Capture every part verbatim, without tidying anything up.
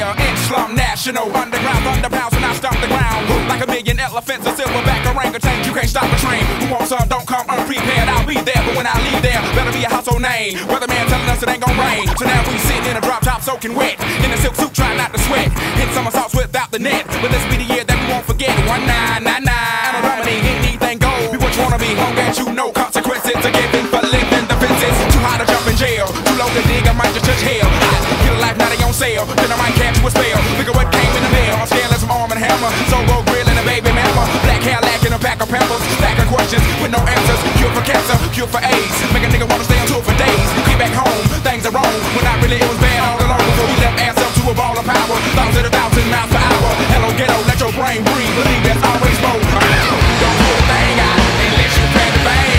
Yeah, inch slum national, underground thunder pounds when I stomp the ground. Like a million elephants, a silverback orangutan, you can't stop the train. Who wants some, don't come unprepared, I'll be there, but when I leave there, better be a household name. Weatherman telling us it ain't gon' rain, so now we sit in a drop top soaking wet, in a silk suit trying not to sweat, hit somersaults without the net, but this be the year that we won't forget. One nine nine nine, and a dominate, anything goes, be what you wanna be, long as you know consequences are given for living the fences. Too high to jump in jail, too low to dig, I might just touch hell. I get a life, now they on sale, then I might catch you a spell. Look at what came in the mail, I'm scaling some arm and hammer, Zorro grill and a baby mama, black hair lacking a pack of pampers, stack of questions with no answers, cure for cancer, cure for AIDS, make a nigga wanna stay on tour for days. Get back home, things are wrong, when I really it was bad all along, before we left ass up to a ball of power, thousands of a thousand miles per hour. Hello ghetto, let your brain breathe, believe there's always more. Don't put a thing out unless you plan to bang.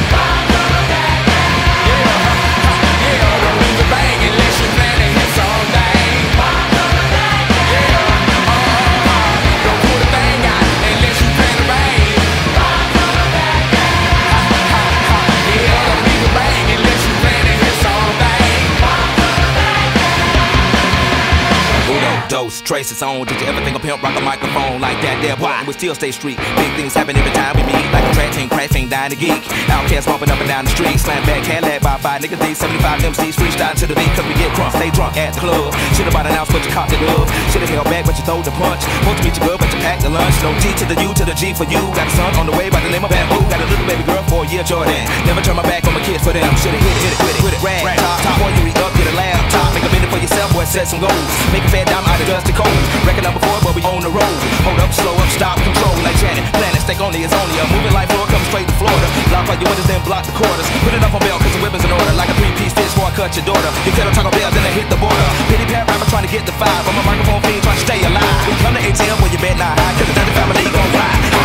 Dose, traces on. Did you ever think a pimp rock a microphone like that? There, boy, we still stay street. Big things happen every time we meet. Like a track team, crash team, dying to geek. Outcast bumping up and down the street. Slam back, Cadillac by five niggas. D seventy-five M Cs freestyle to the beat. Cause we get crunk, stay drunk at the club. Should've bought an ounce, but you caught the glove. Should've held back, but you throw the punch. Supposed to meet you good, but you packed the lunch. No G to the U to the G for you. Got a son on the way by the name of Bamboo. Got a little baby girl for a year, Jordan. Never turn my back on my kids for them. Should've hit it, hit it, hit it, hit it. Rag, top, top. Before you eat up, get a laptop. Make a minute for yourself, boy, set some goals. Make a fat dime out of dusty cold. Record number four, but we on the road. Hold up, slow up, stop, control. Like Janet, planet, stake on the Azonia. Moving like floor, come straight to Florida. Lock all your windows, then block the quarters. Put it up on bail, cause the weapons in order. Like a three-piece fish before I cut your daughter. You kettle Taco Bell, then I hit the border. Pity pat rapper trying to get the five. I'm a microphone fiend trying to stay alive. We come to A T M where you bet not high, cause the family gon' ride.